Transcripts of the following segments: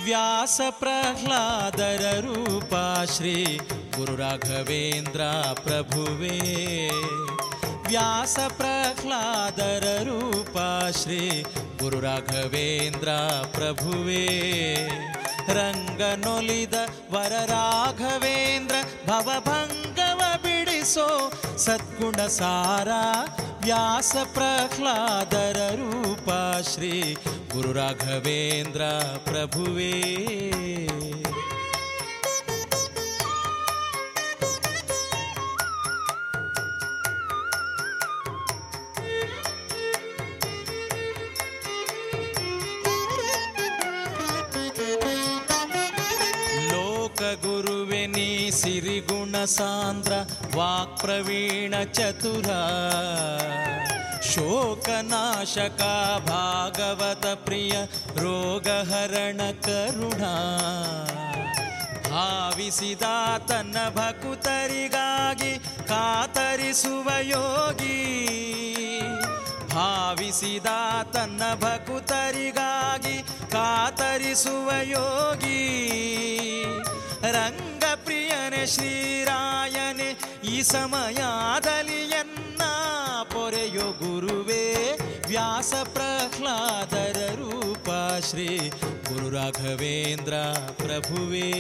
ವ್ಯಾಸ ಪ್ರಹ್ಲಾದರ ರೂಪ ಶ್ರೀ ಗುರು ರಾಘವೇಂದ್ರ ಪ್ರಭುವೇ. ವ್ಯಾಸ ಪ್ರಹ್ಲಾದರ ರೂಪ ಶ್ರೀ ಗುರು ರಾಘವೇಂದ್ರ ಪ್ರಭುವೇ. ರಂಗನೊಲಿದ ವರ ರಾಘವೇಂದ್ರ ಭವಭಂಗವ ಬಿಡಿಸೋ ಸದ್ಗುಣ ಸಾರ. ವ್ಯಾಸ ಪ್ರಹ್ಲಾದರ ರೂಪ ಶ್ರೀ ಗುರು ರಾಘವೇಂದ್ರ ಪ್ರಭುವೇ. ಲೋಕಗುರುವೆ ನೀ ಸಿರಿಗುಣ ಸಾಂದ್ರ ವಾಕ್ಪ್ರವೀಣ ಚತುರ. ಶೋಕನಾಶಕ ಭಾಗವತ ಪ್ರಿಯ ರೋಗಹರಣ ಕರುಣಾ. ಭಾವಿಸಿದ ತನ್ನ ಭಕುತರಿಗಾಗಿ ಕಾತರಿಸುವ ಯೋಗಿ. ಭಾವಿಸಿದ ತನ್ನ ಭಕುತರಿಗಾಗಿ ಕಾತರಿಸುವ ಯೋಗಿ. ರಂಗಪ್ರಿಯನೆ ಶ್ರೀರಾಯನೆ ಈ ಸಮಯದಲ್ಲಿ ಎನ್ನ ಪೊರೆಯೋ ಗುರುವೇ. ವ್ಯಾಸ ಪ್ರಹ್ಲಾದರ ರೂಪ ಶ್ರೀ ಗುರು ರಾಘವೇಂದ್ರ ಪ್ರಭುವೇ.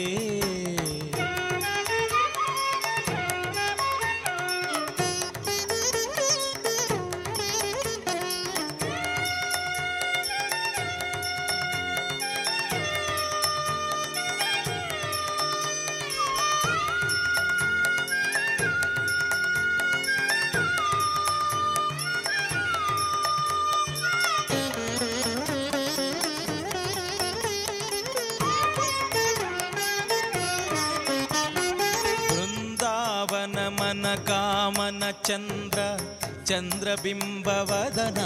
ಕಾಮನ ಚಂದ್ರ ಚಂದ್ರಬಿಂಬವದನ.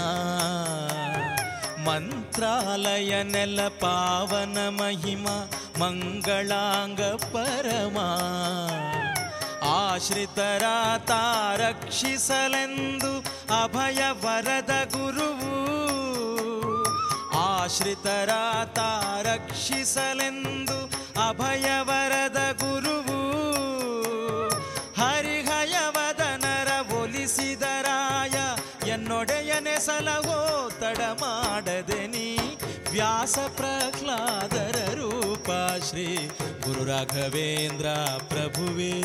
ಮಂತ್ರಾಲಯ ನೆಲ ಪಾವನ ಮಹಿಮ ಮಂಗಳಾಂಗ ಪರಮ. ಆಶ್ರಿತರ ತಾರಕ್ಷಿಸಲೆಂದು ಅಭಯ ವರದ ಗುರುವು. ಆಶ್ರಿತರ ತಾರಕ್ಷಿಸಲೆಂದು ಅಭಯ ವರದ ಗುರುವು. ಹರಿಹಯವದನರ ಒಲಿಸಿದರಾಯ ಎನ್ನೊಡೆಯನೆ ಸಲಹೋ ತಡ ಮಾಡದೆ ನೀ. ವ್ಯಾಸ ಪ್ರಹ್ಲಾದರ ರೂಪ ಶ್ರೀ ಗುರು ರಾಘವೇಂದ್ರ ಪ್ರಭುವೇ.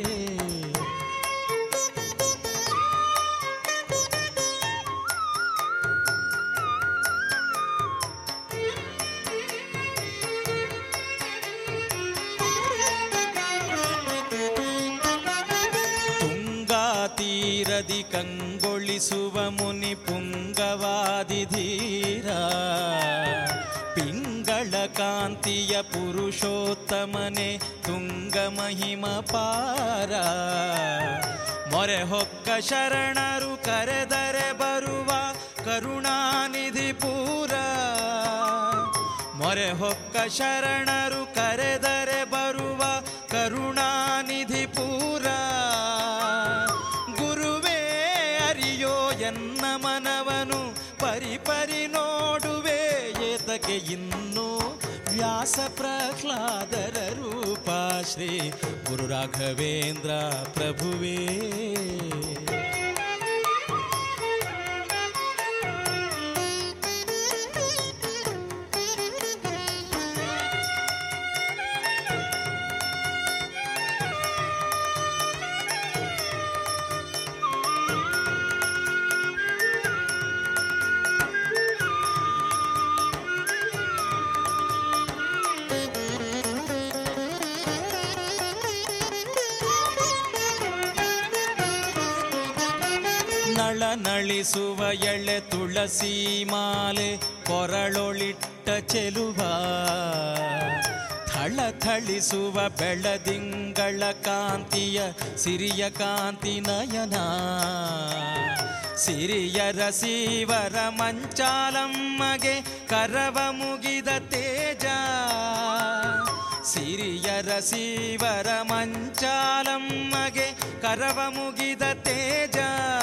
ತೀರದಿ ಕಂಗೊಳಿಸುವ ಮುನಿ ಪುಂಗವಾದಿಧೀರ. ಪಿಂಗಳ ಕಾಂತಿಯ ಪುರುಷೋತ್ತಮನೆ ತುಂಗ ಮಹಿಮ ಪಾರ. ಮೊರೆ ಹೊಕ್ಕ ಶರಣರು ಕರೆದರೆ ಬರುವ ಕರುಣಾನಿಧಿ ಪೂರ. ಮೊರೆ ಹೊಕ್ಕ ಶರಣರು ಕರೆದರೆ ಬರುವ ಕರುಣಾನಿಧಿ ಪೂರ. ಎನ್ನ ಮನವನು ಪರಿಪರಿ ನೋಡುವೆ ಏತಕ್ಕೆ ಇನ್ನು. ವ್ಯಾಸ ಪ್ರಹ್ಲಾದರ ರೂಪ ಶ್ರೀ ಗುರು ರಾಘವೇಂದ್ರ ಪ್ರಭುವೇ. ನಳನಳಿಸುವ ಎಳೆ ತುಳಸಿ ಮಾಲೆ ಕೊರಳೊಳಿಟ್ಟ ಚೆಲುವ. ಥಳಥಳಿಸುವ ಬೆಳದಿಂಗಳ ಕಾಂತಿಯ ಸಿರಿಯ ಕಾಂತಿ ನಯನ. ಸಿರಿಯರ ಸೀವರ ಮಂಚಾಲಮ್ಮಗೆ ಕರವ ಮುಗಿದ ತೇಜ. ಸಿರಿಯರ ಸೀವರ ಮಂಚಾಲಮ್ಮಗೆ ಕರವ ಮುಗಿದ ತೇಜ.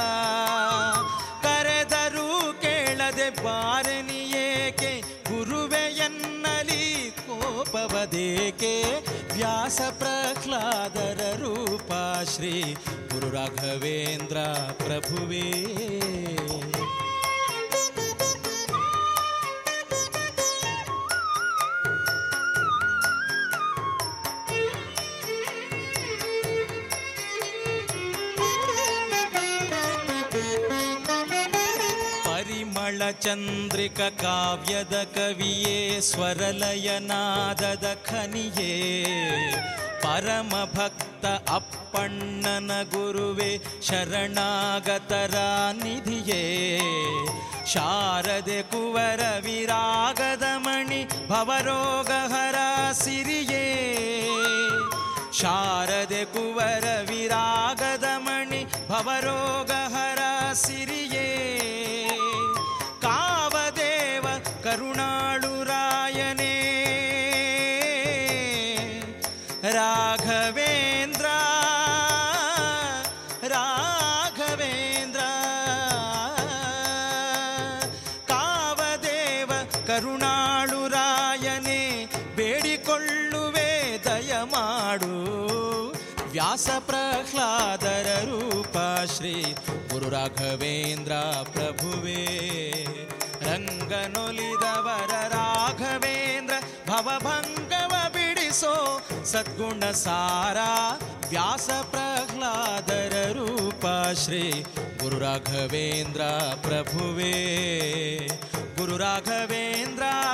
ಕರೆದರೂ ಕೇಳದೆ ಬಾರನಿ ಏಕೆ ಗುರುವೆ ಎನ್ನಲಿ ಕೋಪವದೇಕೆ ವ್ಯಾಸ ಪ್ರಹ್ಲಾದರ ರೂಪ ಶ್ರೀ ಗುರು ರಾಘವೇಂದ್ರ ಪ್ರಭುವೇ. ಚಂದ್ರಿಕ ಕಾವ್ಯದ ಕವಿಯೇ ಸ್ವರಲಯನಾದದ ಖನಿಯೇ ಪರಮ ಭಕ್ತ ಅಪ್ಪಣ್ಣನ ಗುರುವೇ ಶರಣಾಗತರ ನಿಧಿಯೇ ಶಾರದೆ ಕುವರ ವಿರಾಗದ ಮಣಿ ಭವರೋಗಹರ ಸಿರಿಯೇ ಶಾರದೆ ಕುವರ ವಿರಾಗದ ಮಣಿ ಭವರೋಗಹರ ಸಿರಿಯೇ ಕಾವದೇವ ಕರುಣಾಳು ರಾಯನೇ ರಾಘವೇಂದ್ರ ರಾಘವೇಂದ್ರ ಕಾವದೇವ ಕರುಣಾಳು ರಾಯನೇ ಬೇಡಿಕೊಳ್ಳುವೆ ದಯಮಾಡು ವ್ಯಾಸ ಪ್ರಹ್ಲಾದರ ರೂಪ ಶ್ರೀ ಗುರು ರಾಘವೇಂದ್ರ ಪ್ರಭುವೇ ರಂಗನೊಲಿದವರ ರಾಘವೇಂದ್ರ ಭವಭಂಗವ ಬಿಡಿಸೋ ಸದ್ಗುಣ ಸಾರ ವ್ಯಾಸ ಪ್ರಹ್ಲಾದರ ರೂಪ ಶ್ರೀ ಗುರು ರಾಘವೇಂದ್ರ ಪ್ರಭುವೇ ಗುರು ರಾಘವೇಂದ್ರ